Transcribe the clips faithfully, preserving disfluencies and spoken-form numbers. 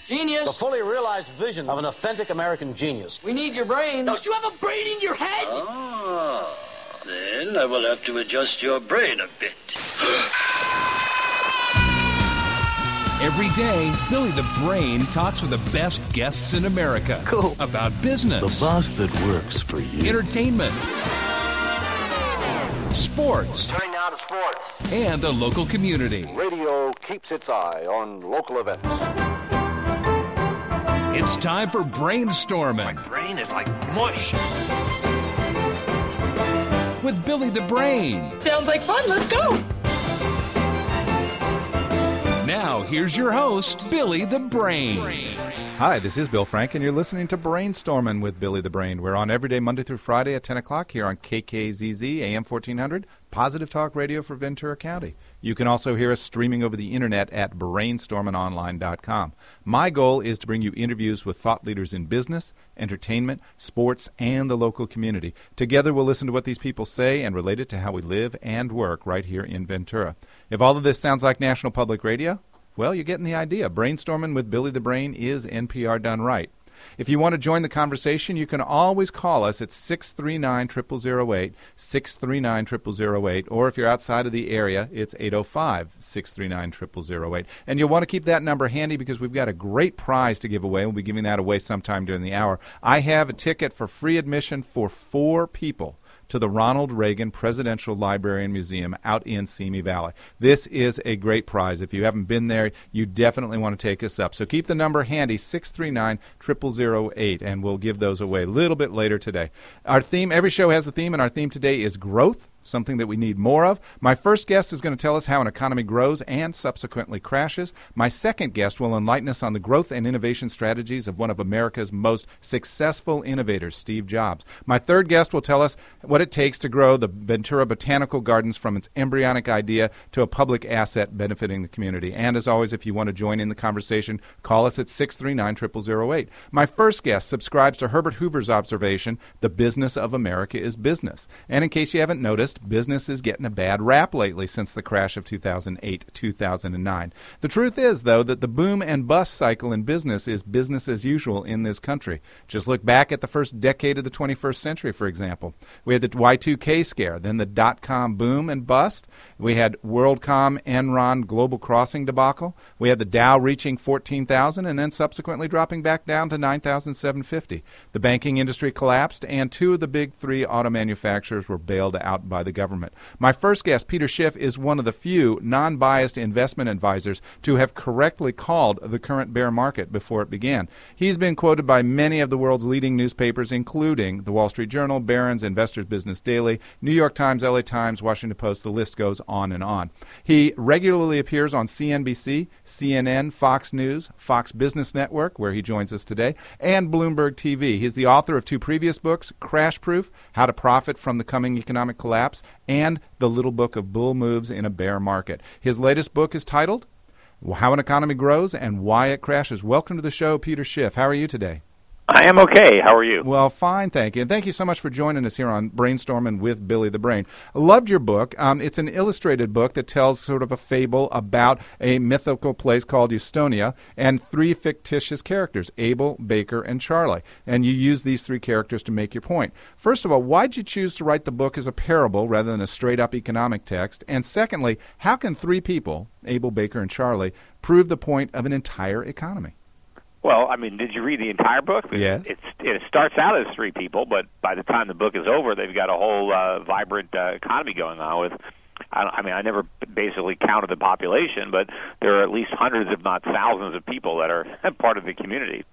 Genius. The fully realized vision of an authentic American genius. We need your brain. Don't you have a brain in your head? Ah, then I will have to adjust your brain a bit. Every day, Billy the Brain talks with the best guests in America. Cool. About business. The boss that works for you. Entertainment. Sports. Turning now to sports. And the local community. Radio keeps its eye on local events. It's time for Brainstorming. My brain is like mush. With Billy the Brain. Sounds like fun. Let's go. Now, here's your host, Billy the Brain. Hi, this is Bill Frank, and you're listening to Brainstorming with Billy the Brain. We're on every day, Monday through Friday at ten o'clock here on K K Z Z, A M fourteen hundred, Positive Talk Radio for Ventura County. You can also hear us streaming over the internet at brainstorming online dot com. My goal is to bring you interviews with thought leaders in business, entertainment, sports, and the local community. Together, we'll listen to what these people say and relate it to how we live and work right here in Ventura. If all of this sounds like National Public Radio, well, you're getting the idea. Brainstorming with Billy the Brain is N P R done right. If you want to join the conversation, you can always call us at six three nine, zero zero zero eight, six three nine, zero zero zero eight, or if you're outside of the area, it's eight oh five, six three nine, zero zero zero eight. And you'll want to keep that number handy because we've got a great prize to give away. We'll be giving that away sometime during the hour. I have a ticket for free admission for four people to the Ronald Reagan Presidential Library and Museum out in Simi Valley. This is a great prize. If you haven't been there, you definitely want to take us up. So keep the number handy, six three nine, zero zero zero eight, and we'll give those away a little bit later today. Our theme, every show has a theme, and our theme today is growth, something that we need more of. My first guest is going to tell us how an economy grows and subsequently crashes. My second guest will enlighten us on the growth and innovation strategies of one of America's most successful innovators, Steve Jobs. My third guest will tell us what it takes to grow the Ventura Botanical Gardens from its embryonic idea to a public asset benefiting the community. And as always, if you want to join in the conversation, call us at six three nine, zero zero zero eight. My first guest subscribes to Herbert Hoover's observation, the business of America is business. And in case you haven't noticed, business is getting a bad rap lately since the crash of two thousand eight, two thousand nine. The truth is, though, that the boom and bust cycle in business is business as usual in this country. Just look back at the first decade of the twenty-first century, for example. We had the Y two K scare, then the dot-com boom and bust. We had WorldCom, Enron, Global Crossing debacle. We had the Dow reaching fourteen thousand and then subsequently dropping back down to nine thousand seven hundred fifty. The banking industry collapsed, and two of the big three auto manufacturers were bailed out by the government. My first guest, Peter Schiff, is one of the few non-biased investment advisors to have correctly called the current bear market before it began. He's been quoted by many of the world's leading newspapers, including the Wall Street Journal, Barron's, Investors Business Daily, New York Times, L A Times, Washington Post. The list goes on and on. He regularly appears on C N B C, C N N, Fox News, Fox Business Network, where he joins us today, and Bloomberg T V. He's the author of two previous books, Crash Proof, How to Profit from the Coming Economic Collapse, and The Little Book of Bull Moves in a Bear Market. His latest book is titled How an Economy Grows and Why It Crashes. Welcome to the show, Peter Schiff. How are you today? I am okay. How are you? Well, fine, thank you. And thank you so much for joining us here on Brainstorming with Billy the Brain. I loved your book. Um, it's an illustrated book that tells sort of a fable about a mythical place called Estonia and three fictitious characters, Abel, Baker, and Charlie. And you use these three characters to make your point. First of all, why did you choose to write the book as a parable rather than a straight-up economic text? And secondly, how can three people, Abel, Baker, and Charlie, prove the point of an entire economy? Well, I mean, did you read the entire book? Yes. It's, it starts out as three people, but by the time the book is over, they've got a whole uh, vibrant uh, economy going on with, I, I mean, I never basically counted the population, but there are at least hundreds, if not thousands of people that are part of the community.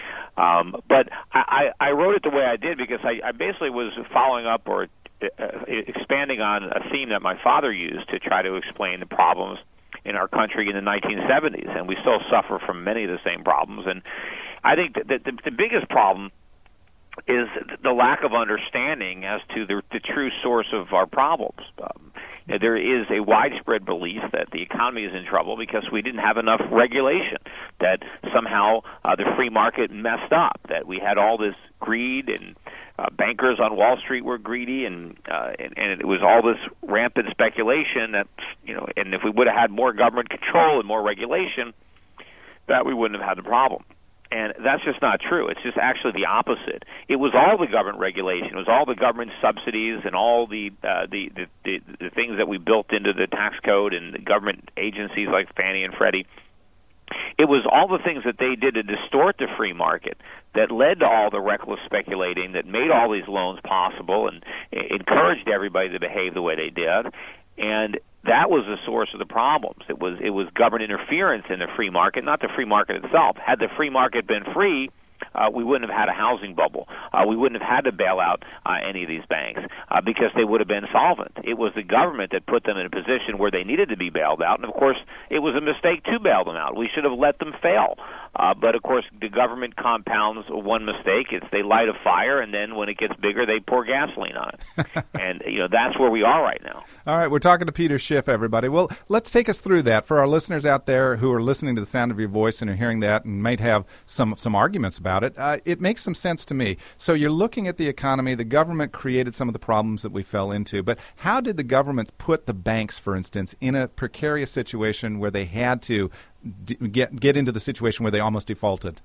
Um, but I, I wrote it the way I did because I, I basically was following up or uh, expanding on a theme that my father used to try to explain the problems in our country in the nineteen seventies, and we still suffer from many of the same problems. And I think that the, the biggest problem is the lack of understanding as to the, the true source of our problems. Um, you know, there is a widespread belief that the economy is in trouble because we didn't have enough regulation, that somehow uh, the free market messed up, that we had all this greed and Uh, bankers on Wall Street were greedy, and, uh, and and it was all this rampant speculation that, you know, and if we would have had more government control and more regulation, that we wouldn't have had the problem. And that's just not true. It's just actually the opposite. It was all the government regulation. It was all the government subsidies and all the, uh, the, the, the, the things that we built into the tax code and the government agencies like Fannie and Freddie. It was all the things that they did to distort the free market that led to all the reckless speculating that made all these loans possible and encouraged everybody to behave the way they did. And that was the source of the problems. It was it was government interference in the free market, not the free market itself. Had the free market been free, uh, we wouldn't have had a housing bubble. Uh, we wouldn't have had to bail out uh, any of these banks uh, because they would have been solvent. It was the government that put them in a position where they needed to be bailed out, and of course, it was a mistake to bail them out. We should have let them fail. Uh, but of course, the government compounds one mistake. It's they light a fire, and then when it gets bigger, they pour gasoline on it. And you know that's where we are right now. All right, we're talking to Peter Schiff, everybody. Well, let's take us through that for our listeners out there who are listening to the sound of your voice and are hearing that and might have some some arguments about it. Uh, it makes some sense to me. So you're looking at the economy. The government created some of the problems that we fell into, but how did the government put the banks, for instance, in a precarious situation where they had to d- get get into the situation where they almost defaulted?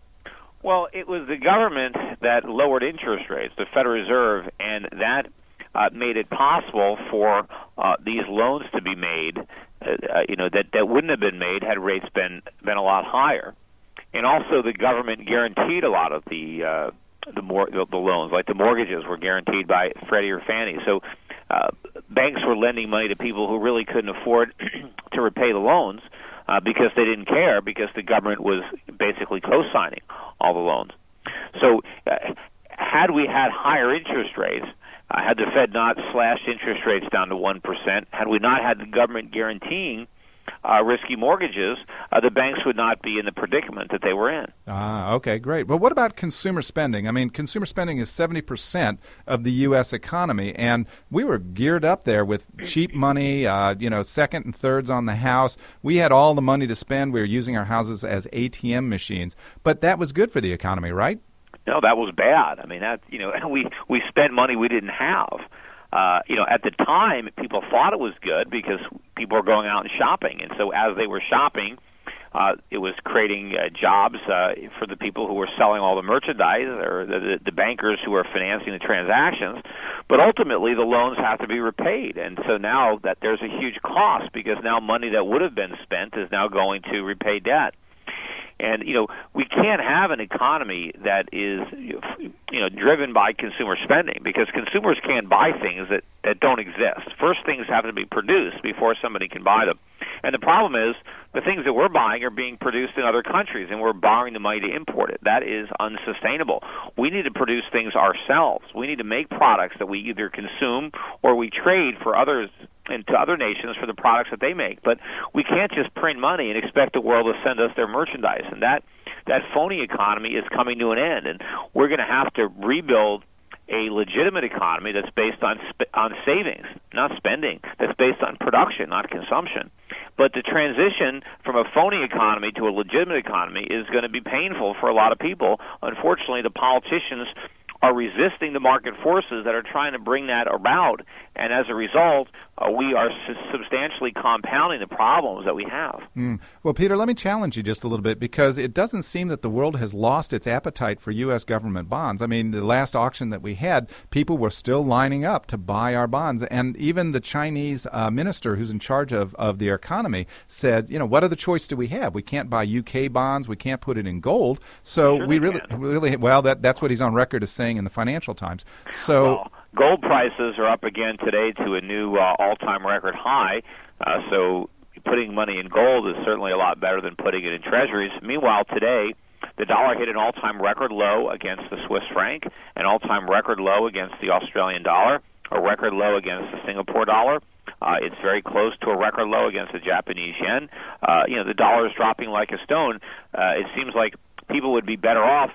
Well, it was the government that lowered interest rates, the Federal Reserve, and that uh, made it possible for uh, these loans to be made, uh, you know, that, that wouldn't have been made had rates been been a lot higher. And also, the government guaranteed a lot of the uh, the, mor- the the loans, like the mortgages were guaranteed by Freddie or Fannie. So uh, banks were lending money to people who really couldn't afford to repay the loans uh, because they didn't care, because the government was basically co-signing all the loans. So uh, had we had higher interest rates, uh, had the Fed not slashed interest rates down to one percent, had we not had the government guaranteeing Uh, risky mortgages, uh, the banks would not be in the predicament that they were in. Ah, okay, great. Well, what about consumer spending? I mean, consumer spending is seventy percent of the U S economy, and we were geared up there with cheap money, uh, you know, second and thirds on the house. We had all the money to spend. We were using our houses as A T M machines, but that was good for the economy, right? No, that was bad. I mean, that you know, we, we spent money we didn't have. Uh, you know, at the time, people thought it was good because people were going out and shopping. And so as they were shopping, uh, it was creating uh, jobs uh, for the people who were selling all the merchandise or the, the, the bankers who were financing the transactions. But ultimately, the loans have to be repaid. And so now that there's a huge cost because now money that would have been spent is now going to repay debt. And, you know, we can't have an economy that is, you know, driven by consumer spending because consumers can't buy things that, that don't exist. First, things have to be produced before somebody can buy them. And the problem is the things that we're buying are being produced in other countries, and we're borrowing the money to import it. That is unsustainable. We need to produce things ourselves. We need to make products that we either consume or we trade for others and to other nations for the products that they make. But we can't just print money and expect the world to send us their merchandise. And that, that phony economy is coming to an end. And we're going to have to rebuild a legitimate economy that's based on sp- on savings, not spending, that's based on production, not consumption. But the transition from a phony economy to a legitimate economy is going to be painful for a lot of people. Unfortunately, the politicians are resisting the market forces that are trying to bring that about, and as a result, uh, we are su- substantially compounding the problems that we have. Mm. Well, Peter, let me challenge you just a little bit, because it doesn't seem that the world has lost its appetite for U S government bonds. I mean, the last auction that we had, people were still lining up to buy our bonds, and even the Chinese uh, minister who's in charge of, of the economy said, you know, what other choice do we have? We can't buy U K bonds, we can't put it in gold, so sure we really, can. really, well, that that's what he's on record as saying in the Financial Times. So. Well, gold prices are up again today to a new uh, all-time record high, uh, so putting money in gold is certainly a lot better than putting it in treasuries. Meanwhile, today, the dollar hit an all-time record low against the Swiss franc, an all-time record low against the Australian dollar, a record low against the Singapore dollar. Uh, it's very close to a record low against the Japanese yen. Uh, you know, the dollar is dropping like a stone. Uh, it seems like people would be better off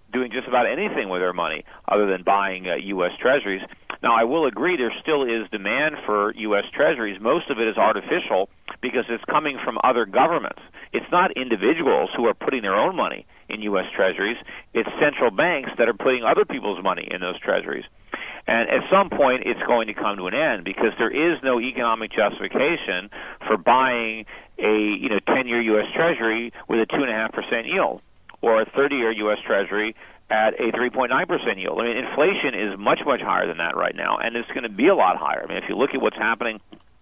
doing just about anything with their money other than buying uh, U S Treasuries. Now, I will agree there still is demand for U S Treasuries. Most of it is artificial because it's coming from other governments. It's not individuals who are putting their own money in U S Treasuries. It's central banks that are putting other people's money in those Treasuries. And at some point, it's going to come to an end because there is no economic justification for buying a you know ten-year U S Treasury with a two point five percent yield or a thirty-year U S Treasury at a three point nine percent yield. I mean, inflation is much, much higher than that right now, and it's going to be a lot higher. I mean, if you look at what's happening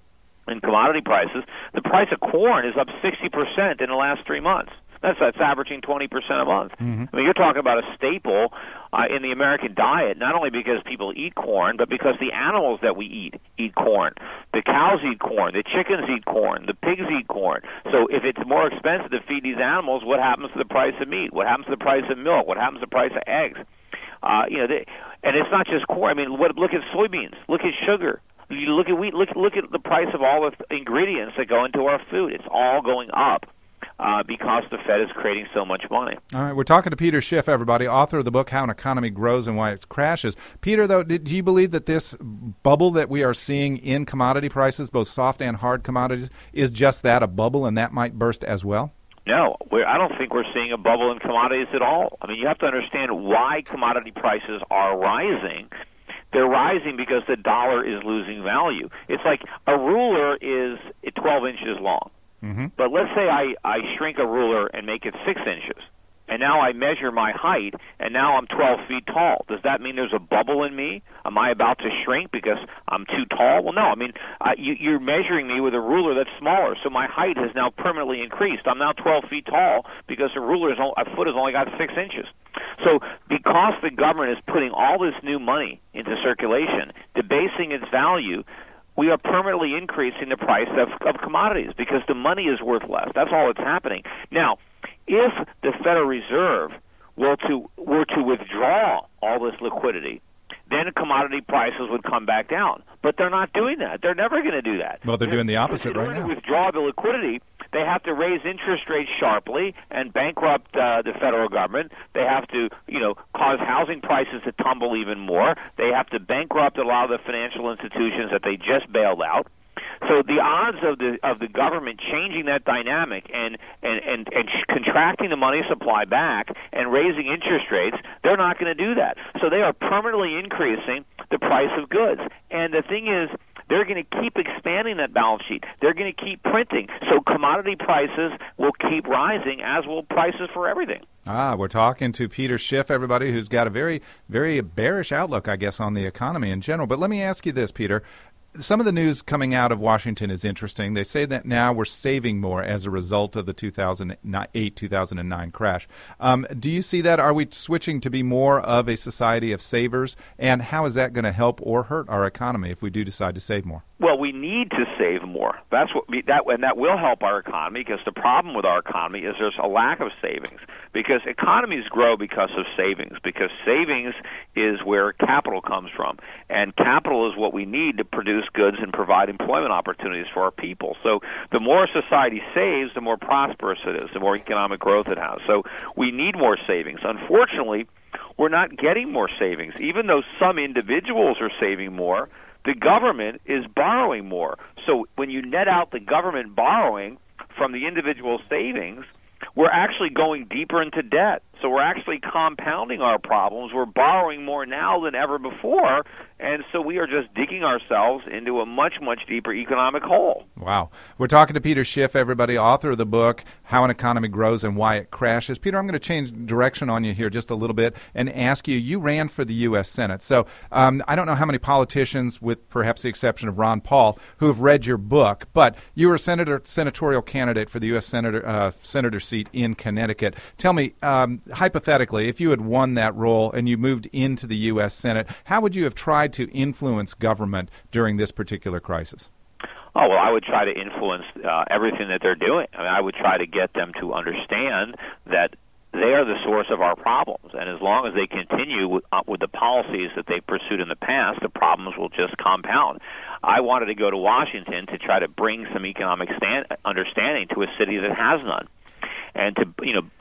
in commodity prices, the price of corn is up sixty percent in the last three months. That's, that's averaging twenty percent a month. Mm-hmm. I mean, you're talking about a staple uh, in the American diet, not only because people eat corn, but because the animals that we eat eat corn. The cows eat corn. The chickens eat corn. The pigs eat corn. So if it's more expensive to feed these animals, what happens to the price of meat? What happens to the price of milk? What happens to the price of eggs? Uh, you know, they, and it's not just corn. I mean, what, look at soybeans. Look at sugar. You look at wheat. Look, look at the price of all the ingredients that go into our food. It's all going up. Uh, because the Fed is creating so much money. All right, we're talking to Peter Schiff, everybody, author of the book, How an Economy Grows and Why It Crashes. Peter, though, do you believe that this bubble that we are seeing in commodity prices, both soft and hard commodities, is just that, a bubble, and that might burst as well? No, we're, I don't think we're seeing a bubble in commodities at all. I mean, you have to understand why commodity prices are rising. They're rising because the dollar is losing value. It's like a ruler is twelve inches long. Mm-hmm. But let's say I, I shrink a ruler and make it six inches, and now I measure my height, and now I'm twelve feet tall. Does that mean there's a bubble in me? Am I about to shrink because I'm too tall? Well, no. I mean, uh, you, you're measuring me with a ruler that's smaller, so my height has now permanently increased. I'm now twelve feet tall because the ruler is a foot has only got six inches. So because the government is putting all this new money into circulation, debasing its value, we are permanently increasing the price of, of commodities because the money is worth less. That's all that's happening. Now, if the Federal Reserve were to were to withdraw all this liquidity, then commodity prices would come back down. But they're not doing that. They're never going to do that. Well, they're doing the opposite right now. In order to withdraw the liquidity, they have to raise interest rates sharply and bankrupt uh, the federal government. They have to, you know, cause housing prices to tumble even more. They have to bankrupt a lot of the financial institutions that they just bailed out. So the odds of the of the government changing that dynamic and and and, and contracting the money supply back and raising interest rates, they're not going to do that. So they are permanently increasing the price of goods. And the thing is, they're going to keep expanding that balance sheet. They're going to keep printing. So commodity prices will keep rising, as will prices for everything. Ah, we're talking to Peter Schiff, everybody, who's got a very, very bearish outlook, I guess, on the economy in general. But let me ask you this, Peter. Some of the news coming out of Washington is interesting. They say that now we're saving more as a result of the two thousand eight two thousand nine crash. Um, do you see that? Are we switching to be more of a society of savers? And how is that going to help or hurt our economy if we do decide to save more? Well, we need to save more. That's what we, that and that will help our economy, because the problem with our economy is there's a lack of savings. Because economies grow because of savings. Because savings is where capital comes from, and capital is what we need to produce goods and provide employment opportunities for our people. So the more society saves, the more prosperous it is, the more economic growth it has. So we need more savings. Unfortunately, we're not getting more savings. Even though some individuals are saving more, the government is borrowing more. So when you net out the government borrowing from the individual savings, we're actually going deeper into debt. So we're actually compounding our problems. We're borrowing more now than ever before, and so we are just digging ourselves into a much, much deeper economic hole. Wow. We're talking to Peter Schiff, everybody, author of the book, How an Economy Grows and Why It Crashes. Peter, I'm going to change direction on you here just a little bit and ask you, you ran for the U S Senate. So um, I don't know how many politicians, with perhaps the exception of Ron Paul, who have read your book, but you were a senator, senatorial candidate for the U S Senator, uh, senator seat in Connecticut. Tell me, um, hypothetically, if you had won that role and you moved into the U S Senate, how would you have tried to influence government during this particular crisis? Oh, well, I would try to influence uh, everything that they're doing. I mean, I would try to get them to understand that they are the source of our problems, and as long as they continue with, uh, with the policies that they've pursued in the past, the problems will just compound. I wanted to go to Washington to try to bring some economic stand- understanding to a city that has none, and to, you know,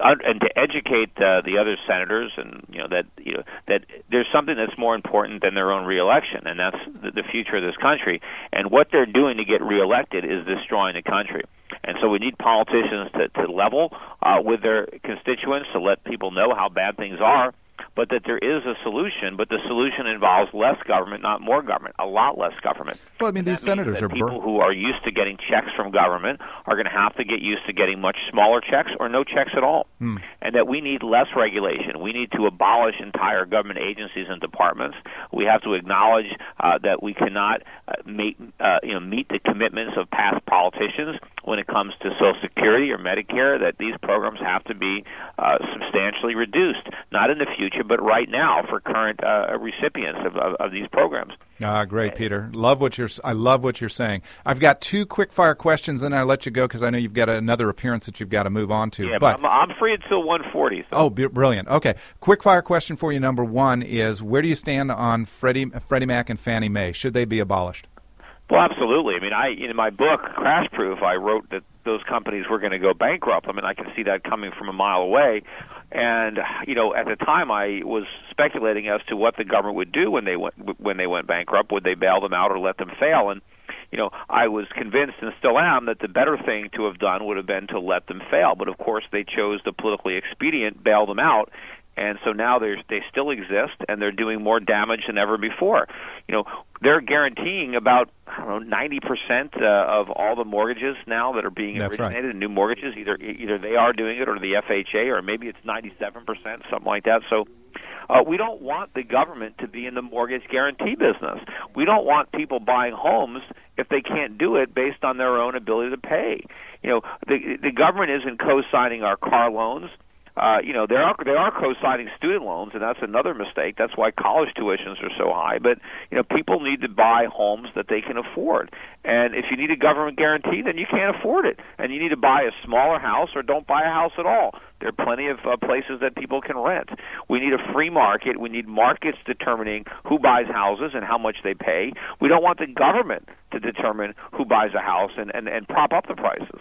and to educate uh, the other senators, and you know that you know that there's something that's more important than their own reelection, and that's the, the future of this country. And what they're doing to get reelected is destroying the country. And so we need politicians to, to level uh, with their constituents, to let people know how bad things are, but that there is a solution, but the solution involves less government, not more government, a lot less government. Well, I mean, these senators are... People who are used to getting checks from government are going to have to get used to getting much smaller checks or no checks at all. Hmm. And that we need less regulation. We need to abolish entire government agencies and departments. We have to acknowledge uh, that we cannot uh, meet, uh, you know, meet the commitments of past politicians when it comes to Social Security or Medicare, that these programs have to be uh, substantially reduced, not in the future, but right now for current uh, recipients of, of, of these programs. Ah, great, Peter. Love what you're. I love what you're saying. I've got two quick-fire questions, and I'll let you go because I know you've got another appearance that you've got to move on to. Yeah, but, but I'm, I'm free until one forty. So. Oh, brilliant. Okay, quick-fire question for you. Number one is, where do you stand on Freddie, Freddie Mac and Fannie Mae? Should they be abolished? Well, absolutely. I mean, I in my book, Crash Proof, I wrote that those companies were going to go bankrupt. I mean, I can see that coming from a mile away. And, you know, at the time I was speculating as to what the government would do when they went when they went bankrupt. Would they bail them out or let them fail? And, you know, I was convinced, and still am, that the better thing to have done would have been to let them fail. But, of course, they chose the politically expedient, bail them out. And so now they they still exist, and they're doing more damage than ever before. You know, they're guaranteeing about, I don't know, ninety percent uh, of all the mortgages now that are being That's originated, right. New mortgages. Either either they are doing it or the F H A, or maybe it's ninety-seven percent, something like that. So uh, we don't want the government to be in the mortgage guarantee business. We don't want people buying homes if they can't do it based on their own ability to pay. You know, the the government isn't co-signing our car loans. Uh, you know, they are they are co-signing student loans, and that's another mistake. That's why college tuitions are so high. But, you know, people need to buy homes that they can afford. And if you need a government guarantee, then you can't afford it. And you need to buy a smaller house or don't buy a house at all. There are plenty of uh, places that people can rent. We need a free market. We need markets determining who buys houses and how much they pay. We don't want the government to determine who buys a house and, and, and prop up the prices.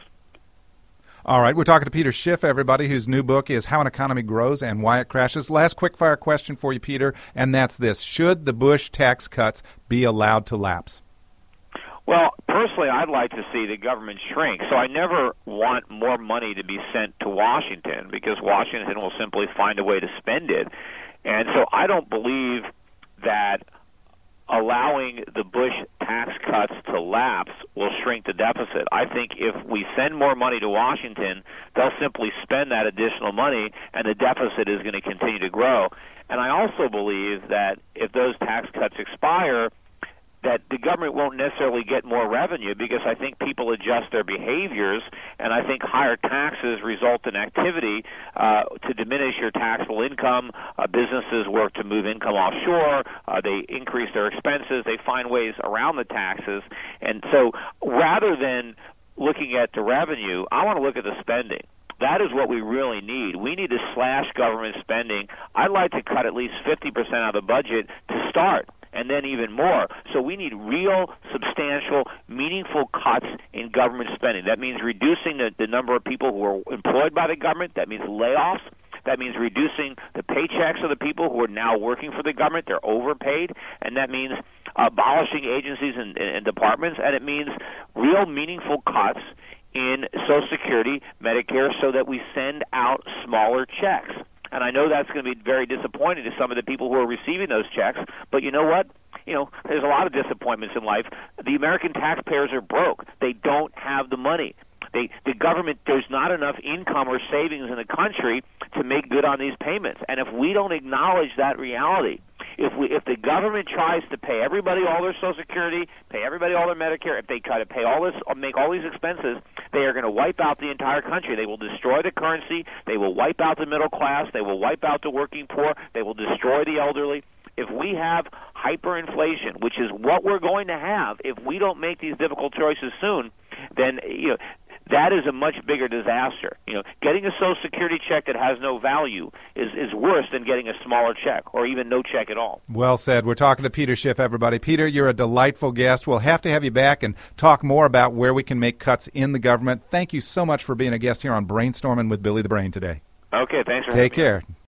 All right, we're talking to Peter Schiff, everybody, whose new book is How an Economy Grows and Why It Crashes. Last quick-fire question for you, Peter, and that's this. Should the Bush tax cuts be allowed to lapse? Well, personally, I'd like to see the government shrink. So I never want more money to be sent to Washington because Washington will simply find a way to spend it. And so I don't believe that allowing the Bush tax cuts to lapse will shrink the deficit. I think if we send more money to Washington, they'll simply spend that additional money, and the deficit is going to continue to grow. And I also believe that if those tax cuts expire, that the government won't necessarily get more revenue because I think people adjust their behaviors, and I think higher taxes result in activity uh, to diminish your taxable income. Uh, businesses work to move income offshore. Uh, they increase their expenses. They find ways around the taxes. And so rather than looking at the revenue, I want to look at the spending. That is what we really need. We need to slash government spending. I'd like to cut at least fifty percent out of the budget to start, and then even more. So we need real, substantial, meaningful cuts in government spending. That means reducing the, the number of people who are employed by the government. That means layoffs. That means reducing the paychecks of the people who are now working for the government. They're overpaid. And that means abolishing agencies and, and, and departments. And it means real, meaningful cuts in Social Security, Medicare, so that we send out smaller checks. And I know that's going to be very disappointing to some of the people who are receiving those checks. But you know what? You know, there's a lot of disappointments in life. The American taxpayers are broke. They don't have the money. They, the government, there's not enough income or savings in the country to make good on these payments. And if we don't acknowledge that reality, if we, if the government tries to pay everybody all their Social Security, pay everybody all their Medicare, if they try to pay all this, or make all these expenses, they are going to wipe out the entire country. They will destroy the currency. They will wipe out the middle class. They will wipe out the working poor. They will destroy the elderly. If we have hyperinflation, which is what we're going to have if we don't make these difficult choices soon, then, you know, that is a much bigger disaster. You know, getting a Social Security check that has no value is, is worse than getting a smaller check or even no check at all. Well said. We're talking to Peter Schiff, everybody. Peter, you're a delightful guest. We'll have to have you back and talk more about where we can make cuts in the government. Thank you so much for being a guest here on Brainstorming with Billy the Brain today. Okay, thanks for Take having me. care.